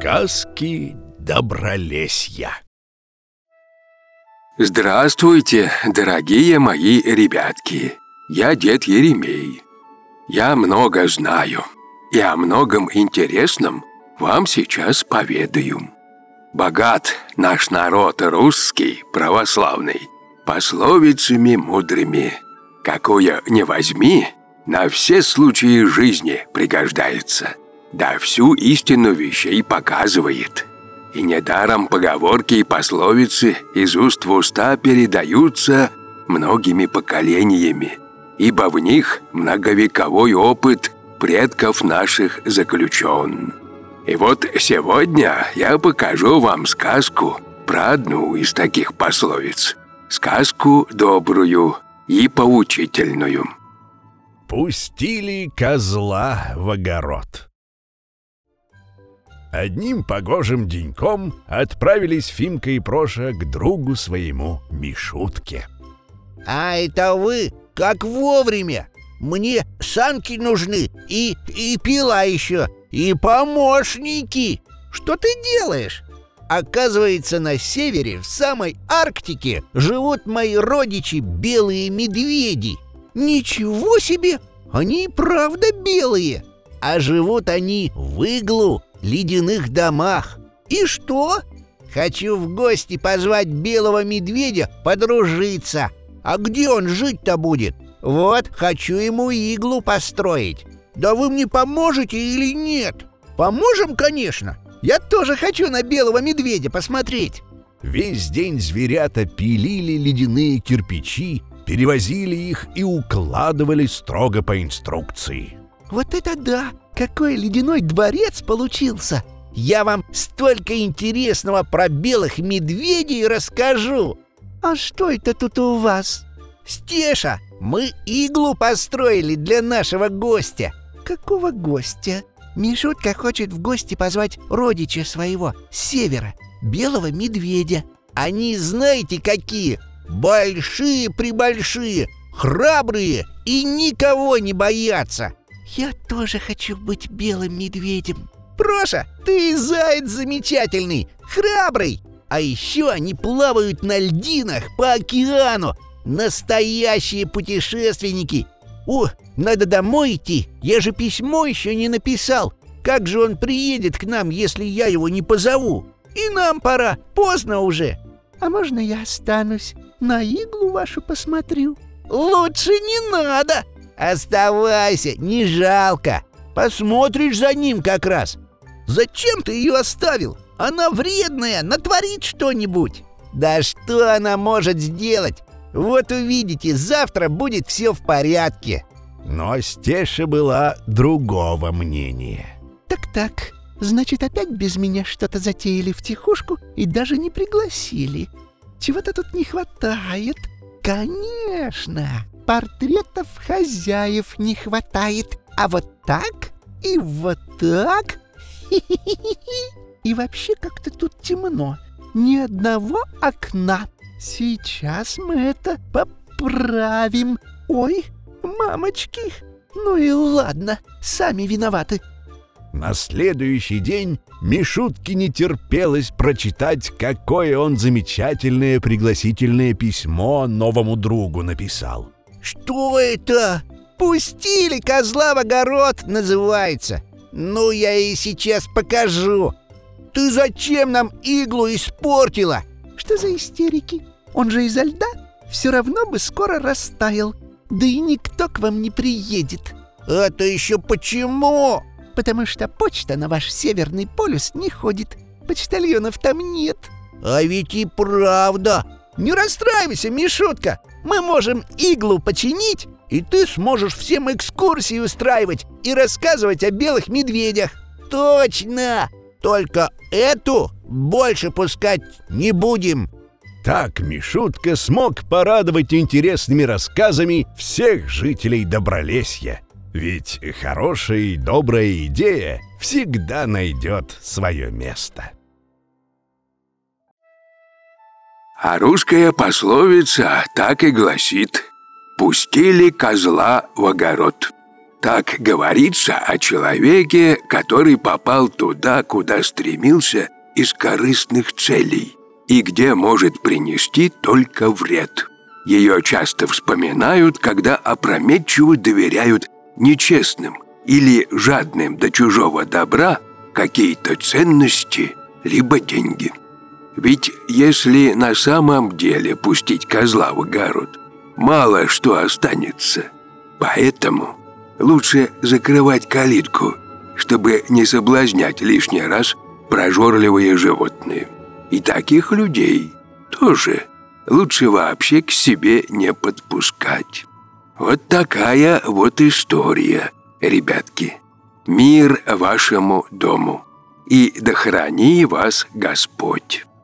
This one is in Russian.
Сказки Добролесья. Здравствуйте, дорогие мои ребятки. Я дед Еремей. Я много знаю и о многом интересном вам сейчас поведаю. Богат наш народ русский, православный, пословицами мудрыми. Какую не возьми, на все случаи жизни пригождается. Да всю истину вещей показывает. И недаром поговорки и пословицы из уст в уста передаются многими поколениями, ибо в них многовековой опыт предков наших заключен. И вот сегодня я покажу вам сказку про одну из таких пословиц. Сказку добрую и поучительную. Пустили козла в огород. Одним погожим деньком отправились Фимка и Проша к другу своему Мишутке. А это вы как вовремя! Мне санки нужны и пила еще, и помощники! Что ты делаешь? Оказывается, на севере, в самой Арктике, живут мои родичи белые медведи. Ничего себе! Они и правда белые! А живут они в иглу, ледяных домах. И что? Хочу в гости позвать белого медведя подружиться. А где он жить-то будет? Вот, хочу ему иглу построить. Да вы мне поможете или нет? Поможем, конечно. Я тоже хочу на белого медведя посмотреть. Весь день зверята пилили ледяные кирпичи, перевозили их и укладывали строго по инструкции. Вот это да! Какой ледяной дворец получился! Я вам столько интересного про белых медведей расскажу! А что это тут у вас? Стеша, мы иглу построили для нашего гостя. Какого гостя? Мишутка хочет в гости позвать родича своего с севера, белого медведя. Они знаете какие? Большие-пребольшие, храбрые и никого не боятся. Я тоже хочу быть белым медведем. Проша, ты заяц замечательный, храбрый. А еще они плавают на льдинах по океану. Настоящие путешественники. О, надо домой идти. Я же письмо еще не написал. Как же он приедет к нам, если я его не позову? И нам пора, поздно уже. А можно я останусь? На иглу вашу посмотрю. Лучше не надо. Оставайся, не жалко. Посмотришь за ним как раз. Зачем ты ее оставил? Она вредная, натворит что-нибудь. Да что она может сделать? Вот увидите, завтра будет все в порядке. Но Стеша была другого мнения. Так, значит, опять без меня что-то затеяли втихушку и даже не пригласили. Чего-то тут не хватает. Конечно, портретов хозяев не хватает. А вот так и вот так. И вообще как-то тут темно. Ни одного окна. Сейчас мы это поправим. Ой, мамочки. Ну и ладно, сами виноваты. На следующий день Мишутке не терпелось прочитать, какое он замечательное пригласительное письмо новому другу написал. Что это? «Пустили козла в огород» называется. Ну, я ей сейчас покажу. Ты зачем нам иглу испортила? Что за истерики? Он же изо льда все равно бы скоро растаял. Да и никто к вам не приедет. Это еще почему? Потому что почта на ваш Северный полюс не ходит. Почтальонов там нет. А ведь и правда. Не расстраивайся, Мишутка. Мы можем иглу починить, и ты сможешь всем экскурсии устраивать и рассказывать о белых медведях. Точно! Только эту больше пускать не будем. Так Мишутка смог порадовать интересными рассказами всех жителей Добролесья. Ведь хорошая и добрая идея всегда найдет свое место. А русская пословица так и гласит: «Пустили козла в огород». Так говорится о человеке, который попал туда, куда стремился из корыстных целей, и где может принести только вред. Ее часто вспоминают, когда опрометчиво доверяют нечестным или жадным до чужого добра какие-то ценности либо деньги. Ведь если на самом деле пустить козла в огород, мало что останется. Поэтому лучше закрывать калитку, чтобы не соблазнять лишний раз прожорливые животные. И таких людей тоже лучше вообще к себе не подпускать. Вот такая вот история, ребятки. Мир вашему дому, и да храни вас Господь.